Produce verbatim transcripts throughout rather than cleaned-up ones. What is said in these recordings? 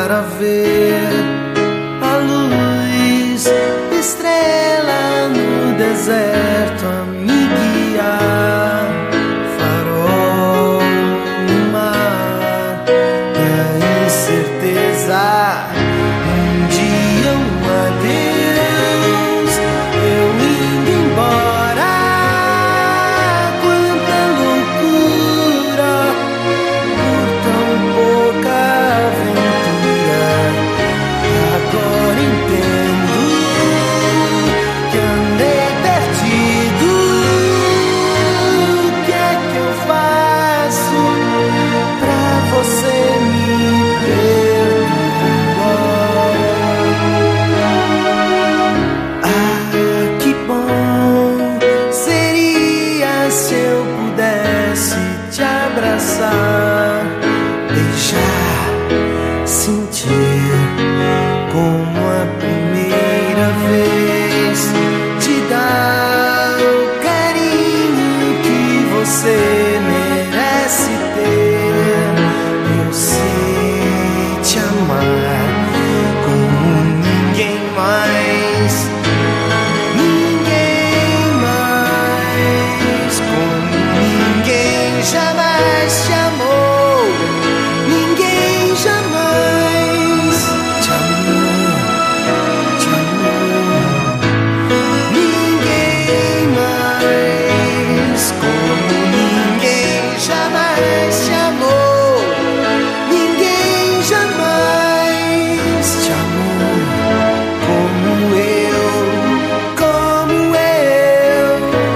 voltar a ver a luz, estrela no deserto a me guiar, farol no mar e a incerteza. Um dia um adeus, eu indo embora. Quanta loucura por tão pouca aventura. Agora entendo que andei perdido. O que é que eu faço pra você me perdoar? Ah, que bom seria se eu pudesse te abraçar, beijar, sentir como a primeira vez, te dar o carinho que você merece ter. Eu sei te amar como ninguém mais, ninguém mais, como ninguém jamais te amou, ninguém jamais te amou, te amou, ninguém mais, como ninguém jamais te amou, ninguém jamais te amou, como eu, como eu.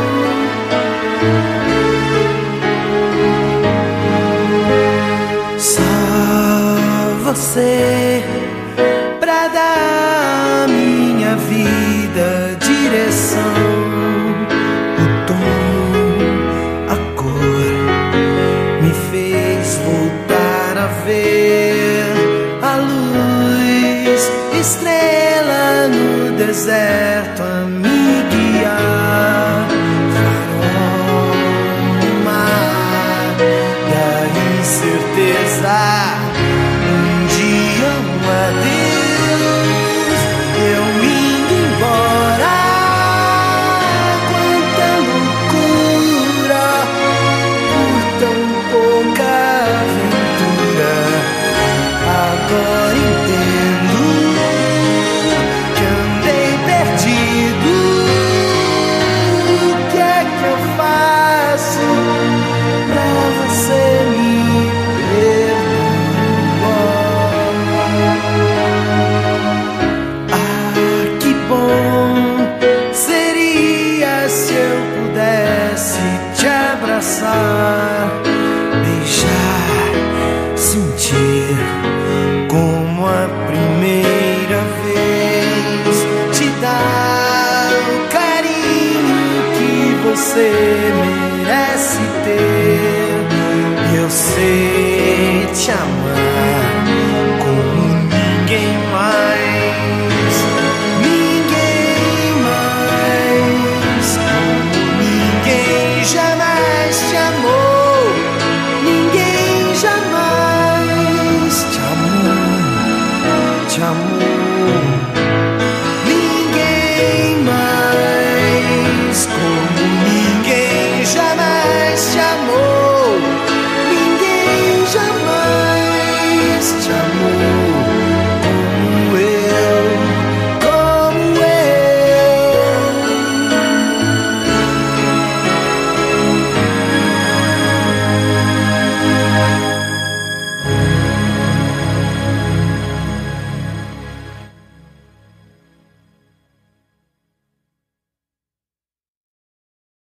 Só você pra dar à minha vida direção, o tom, a cor, me fez voltar a ver a luz, estrela no deserto a me guiar, farol no mar e a incerteza. Um dia um adeus, eu indo embora. Quanta loucura por tão pouca aventura. Agora